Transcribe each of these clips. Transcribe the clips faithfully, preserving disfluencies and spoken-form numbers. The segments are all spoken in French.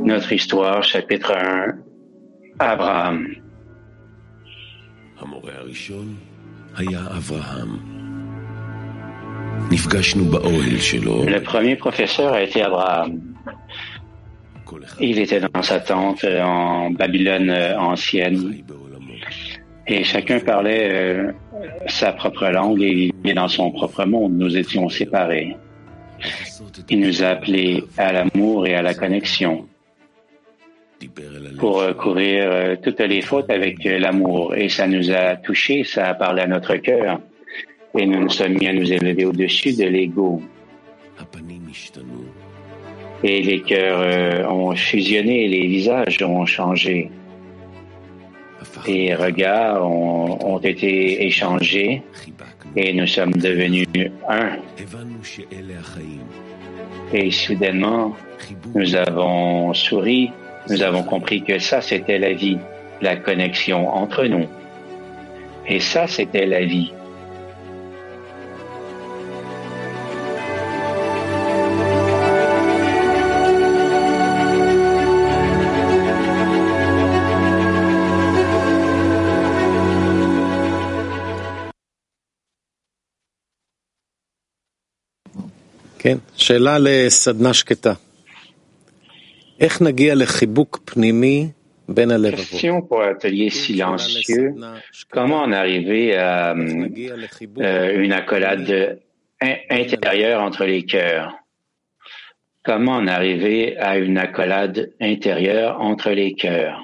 Notre histoire, chapitre un, Abraham. Le premier professeur a été Abraham. Il était dans sa tente en Babylone ancienne et chacun parlait euh, sa propre langue et vivait dans son propre monde. Nous étions séparés. Il nous a appelés à l'amour et à la connexion pour courir euh, toutes les fautes avec euh, l'amour. Et ça nous a touchés, ça a parlé à notre cœur. Et nous nous sommes mis à nous élever au-dessus de l'ego. Et les cœurs euh, ont fusionné, les visages ont changé. Les regards ont, ont été échangés et nous sommes devenus un. Et soudainement, nous avons souri, nous avons compris que ça, c'était la vie, la connexion entre nous. Et ça, c'était la vie. כן, שאלה לסדנה שקטה. איך נגיע לחיבוק פנימי בין הלבבות? Question pour atelier silencieux. Comment en arriver à euh, une accolade in- intérieure entre les cœurs? Comment en arriver à une accolade intérieure entre les cœurs?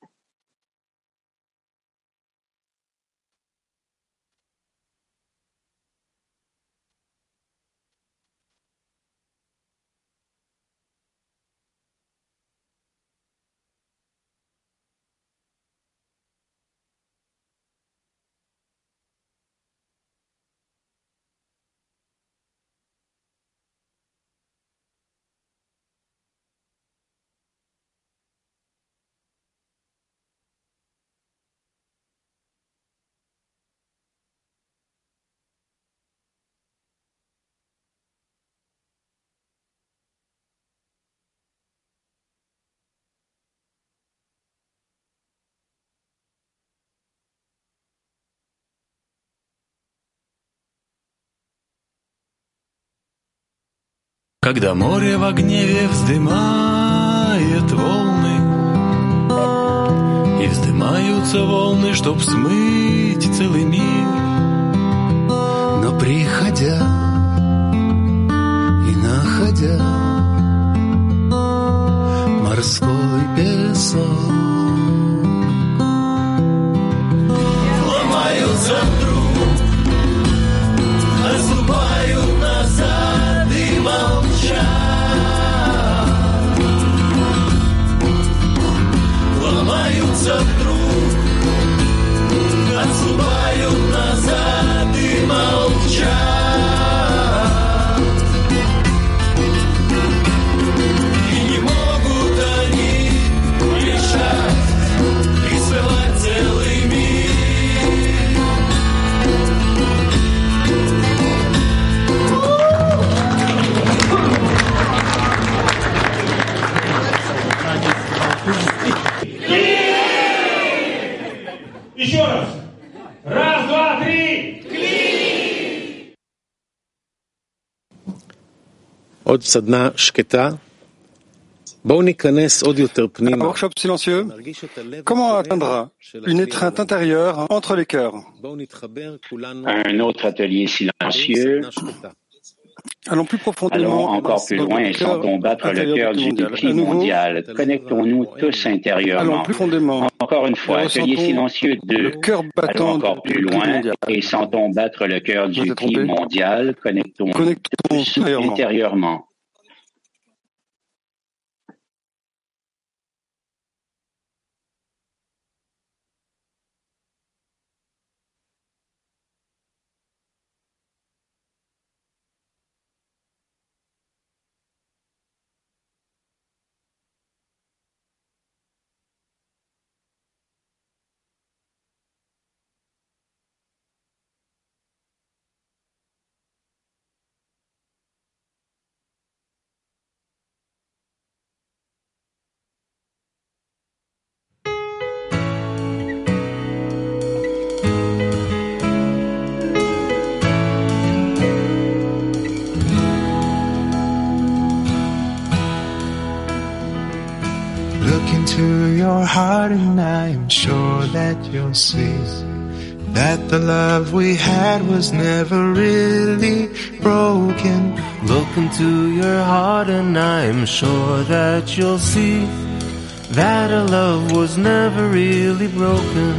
Когда море в гневе вздымает волны, и вздымаются волны, чтоб смыть целый мир, но приходя и находя морской песок, ломаются вдруг, отступают назад и молчат, ломаются вдруг, отступают назад и молчат. Еще раз. Раз, два, три. Клин! עוד סדנה שקטה. בואו ניכנס עוד יותר Un פנימה. workshop silencieux. Comment atteindre une étreinte intérieure entre les cœurs? בואו נתחבר כולנו. Un autre atelier silencieux. סדנה שקטה. Allons plus Allons profondément encore plus dans loin le et cœur sentons battre le intérieur cœur du mondial. cri À nouveau, mondial. Connectons-nous tous allons intérieurement. plus profondément. Encore une fois, Et atelier ressentons silencieux le deux. cœur Allons battant encore du plus cri loin mondial. et sentons battre le cœur Je du m'étais cri trompé. mondial. Connectons-nous Connectons tous intérieurement. intérieurement. into your heart and I am sure that you'll see that the love we had was never really broken. Look into your heart and I am sure that you'll see that our love was never really broken.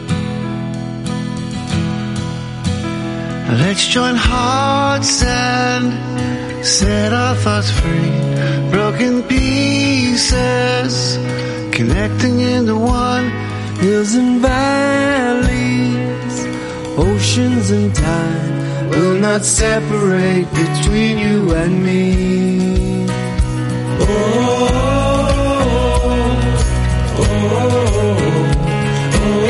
Let's join hearts and set our thoughts free. Broken pieces connecting into one. Hills and valleys, oceans and time will not separate between you and me. Oh, oh, oh,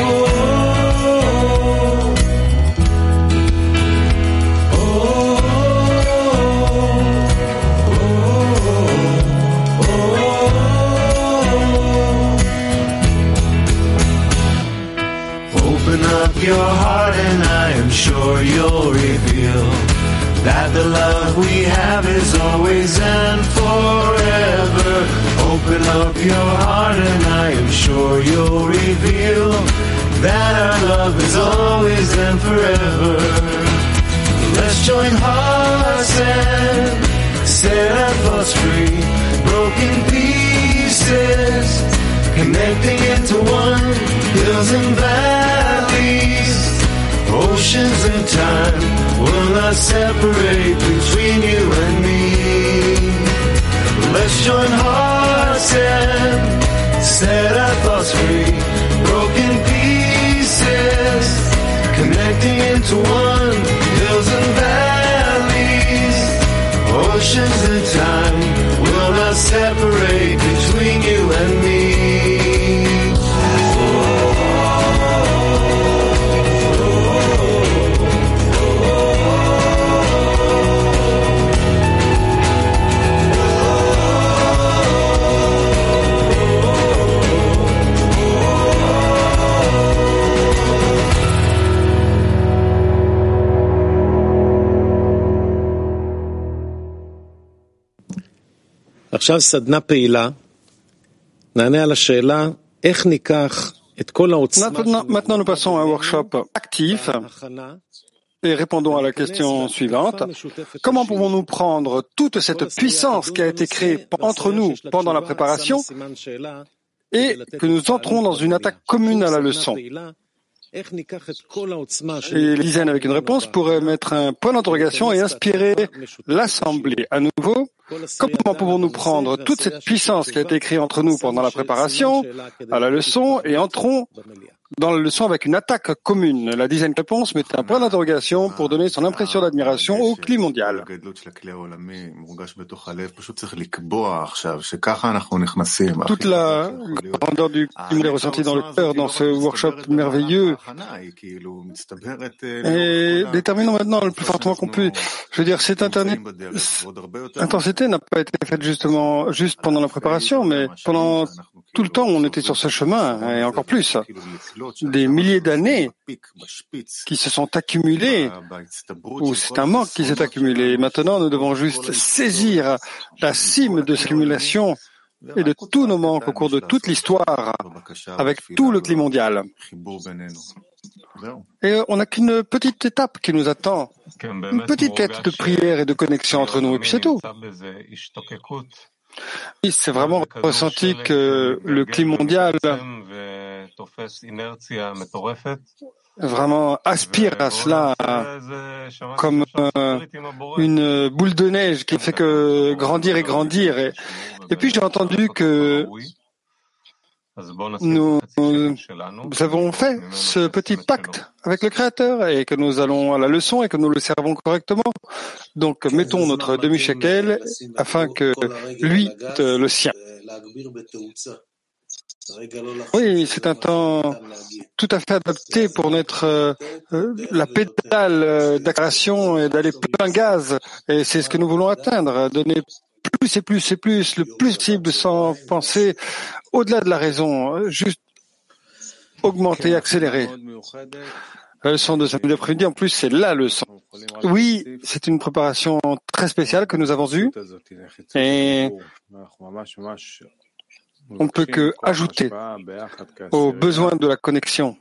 your heart and I am sure you'll reveal that the love we have is always and forever. Open up your heart and I am sure you'll reveal that our love is always and forever. Let's join hearts and set our thoughts free. Broken pieces connecting into one. Hills and valleys, oceans and time will not separate between you and me. Let's join hearts and set our thoughts free. Broken pieces connecting into one. Hills and valleys, oceans and time will not separate between you and me. עכשיו סדנה פעילה, נענה על השאלה איך ניקח את כל העוצמה. Maintenant, nous passons à un workshop actif et répondons à la question suivante. Comment pouvons-nous prendre toute cette puissance qui a été créée entre nous pendant la préparation et que nous entrons dans une attaque commune à la leçon? Et Lisanne, avec une réponse, pourrait mettre un point d'interrogation et inspirer l'Assemblée. À nouveau, comment pouvons-nous prendre toute cette puissance qui a été créée entre nous pendant la préparation à la leçon et entrons dans la leçon avec une attaque commune? La dizaine réponse met un point d'interrogation pour donner son impression d'admiration au climat mondial. Toute la grandeur du climat est ressentie dans le cœur, dans ce workshop merveilleux. Et déterminons maintenant le plus fortement qu'on peut. Je veux dire, cette intensité n'a pas été faite justement juste pendant la préparation, mais pendant tout le temps où on était sur ce chemin, et encore plus. Des milliers d'années qui se sont accumulées, ou c'est un manque qui s'est accumulé. Maintenant, nous devons juste saisir la cime de cette accumulation et de tous nos manques au cours de toute l'histoire, avec tout le climat mondial. Et on n'a qu'une petite étape qui nous attend, une petite quête de prière et de connexion entre nous, et puis c'est tout. Oui, c'est vraiment ressenti que le climat mondial vraiment aspire à cela comme euh, une boule de neige qui ne fait que grandir et grandir. Et, et puis j'ai entendu que nous, nous avons fait ce petit pacte avec le Créateur et que nous allons à la leçon et que nous le servons correctement. Donc mettons notre demi-shekel afin que lui le sien. Oui, c'est un temps tout à fait adapté pour mettre euh, la pédale d'accélération et d'aller plein gaz. Et c'est ce que nous voulons atteindre, donner plus et plus et plus, le plus possible sans penser au-delà de la raison, juste augmenter, accélérer. La leçon de samedi après-midi, en plus, c'est la leçon. Oui, c'est une préparation très spéciale que nous avons eue. Et on ne peut que ajouter aux besoins de la connexion.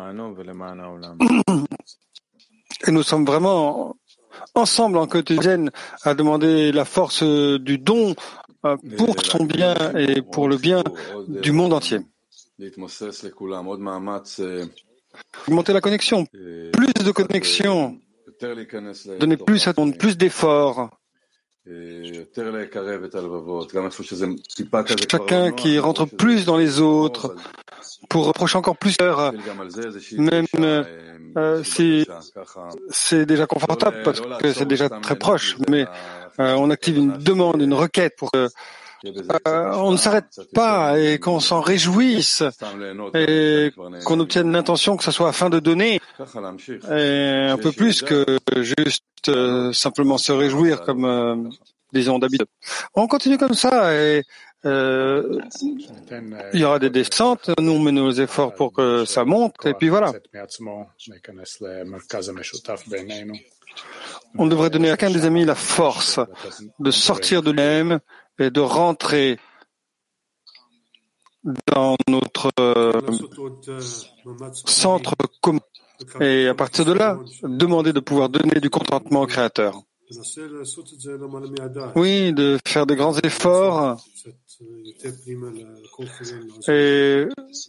Et nous sommes vraiment ensemble en quotidienne à demander la force du don pour son bien et pour le bien du monde entier. Augmenter la connexion, plus de connexion, donner plus à ton, plus d'efforts. Chacun qui rentre plus dans les autres pour reprocher encore plus d'heures, même euh, si c'est déjà confortable parce que c'est déjà très proche, mais euh, on active une demande, une requête pour que euh, on ne s'arrête pas et qu'on s'en réjouisse et qu'on obtienne l'intention que ce soit afin de donner et un peu plus que juste euh, simplement se réjouir comme euh, disons d'habitude. On continue comme ça et euh, il y aura des descentes, nous on met nos efforts pour que ça monte et puis voilà. On devrait donner à chacun des amis la force de sortir de lui-même et de rentrer dans notre euh, centre commun. Et à partir de là, demander de pouvoir donner du contentement au Créateur. Oui, de faire de grands efforts et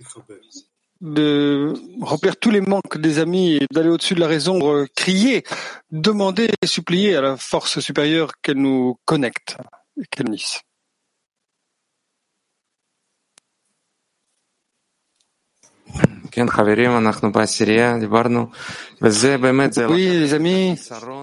de remplir tous les manques des amis et d'aller au-dessus de la raison pour crier, demander et supplier à la force supérieure qu'elle nous connecte et qu'elle unisse. Oui, les amis,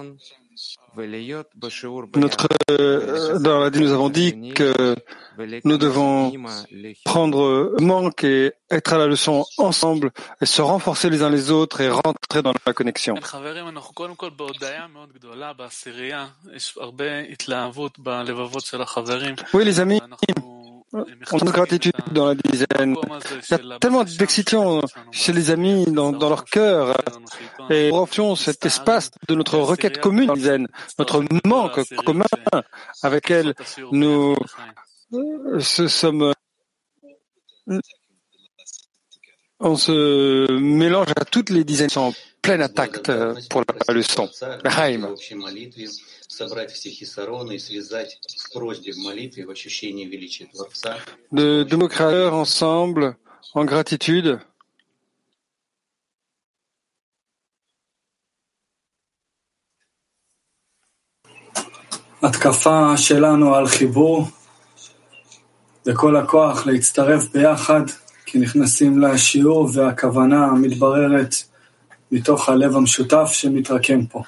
notre, euh, dans la nous avons dit que nous devons prendre manque et être à la leçon ensemble et se renforcer les uns les autres et rentrer dans la connexion. Oui, les amis, on a de gratitude dans la dizaine. Il y a tellement d'excitation chez les amis dans, dans leur cœur. Et nous offrons cet espace de notre requête commune dans la dizaine, notre manque commun avec elle. Nous ce sommes, on se mélange à toutes les dizaines qui sont en pleine attaque pour la leçon. Haïm. De deux mots créateurs ensemble, en gratitude. התקפה שלנו על חיבור לכל הכוח להצטרף ביחד כי נכנסים לשיעור והכוונה מתבררת מתוך הלב המשותף שמתרקם פה.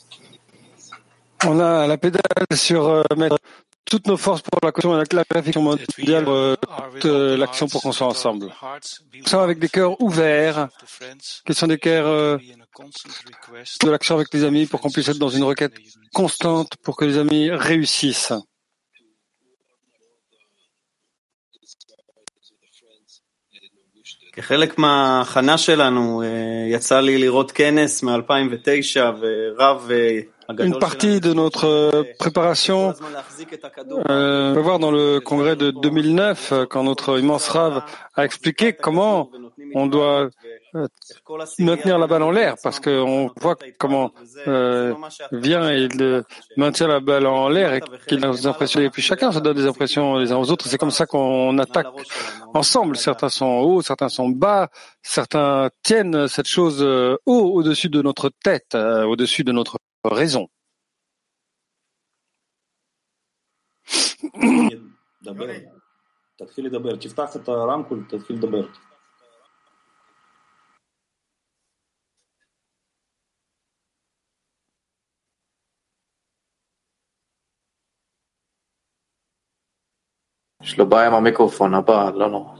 On a la pédale sur euh, mettre toutes nos forces pour la question et la réflexion mondiale, euh, toute euh, l'action pour qu'on soit ensemble. Nous sommes avec des cœurs ouverts, qui sont des cœurs euh, de l'action avec les amis pour qu'on puisse être dans une requête constante pour que les amis réussissent. כחלק מההכנה שלנו, יצא לי לראות כנס מ-אלפיים ותשע ורב Une partie de notre préparation, euh, on va voir dans le congrès de deux mille neuf, quand notre immense Rav a expliqué comment on doit euh, maintenir la balle en l'air, parce qu'on voit comment euh, vient et il euh, maintient la balle en l'air et qu'il a des impressions. Et puis chacun se donne des impressions les uns aux autres. C'est comme ça qu'on attaque ensemble. Certains sont hauts, certains sont bas, certains tiennent cette chose euh, haut au-dessus de notre tête, euh, au-dessus de notre raison. תתחיל לדבר, תפתח את הרמקול, תתחיל לדבר. יש לו בעיה עם המיקרופון הבא, לא נורא.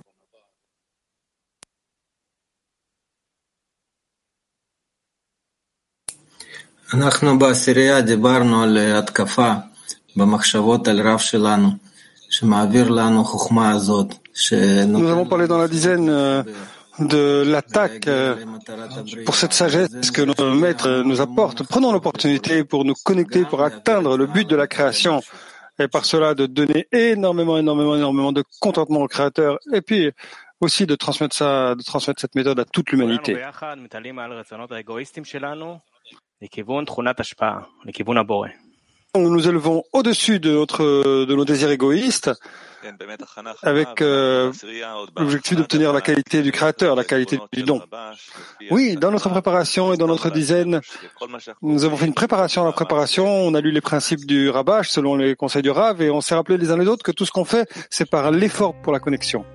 אנחנו בעשירייה דיברנו על התקפה במחשבות על רב שלנו, שמעביר לנו חוכמה הזאת. Nous avons parlé dans la dizaine euh, de l'attaque euh, pour cette sagesse que notre maître nous apporte. Prenons l'opportunité pour nous connecter, pour atteindre le but de la création et par cela de donner énormément, énormément, énormément de contentement au Créateur, et puis aussi de transmettre ça, de transmettre cette méthode à toute l'humanité. Nous nous élevons au-dessus de notre, de nos désirs égoïstes, avec euh, l'objectif d'obtenir la qualité du Créateur, la qualité du don. Oui, dans notre préparation et dans notre dizaine, nous avons fait une préparation à la préparation, on a lu les principes du Rabash selon les conseils du Rav, et on s'est rappelé les uns les autres que tout ce qu'on fait, c'est par l'effort pour la connexion.